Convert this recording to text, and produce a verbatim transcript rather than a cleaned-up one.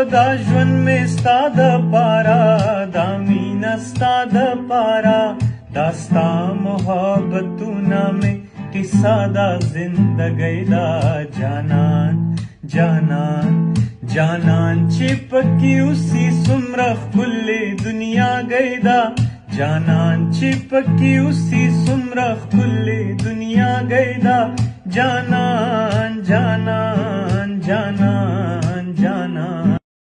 دا ژوند مې ستا دپاره دا مینه ستا دپاره دا ستا محبتونه مې قصه دا زندګۍ دا جانان جانان جانان چې پکې اوسي څومره ښکلې دنیا گۍ دا جانان چې پکې اوسي څومره ښکلې دنیا گۍ دا جانان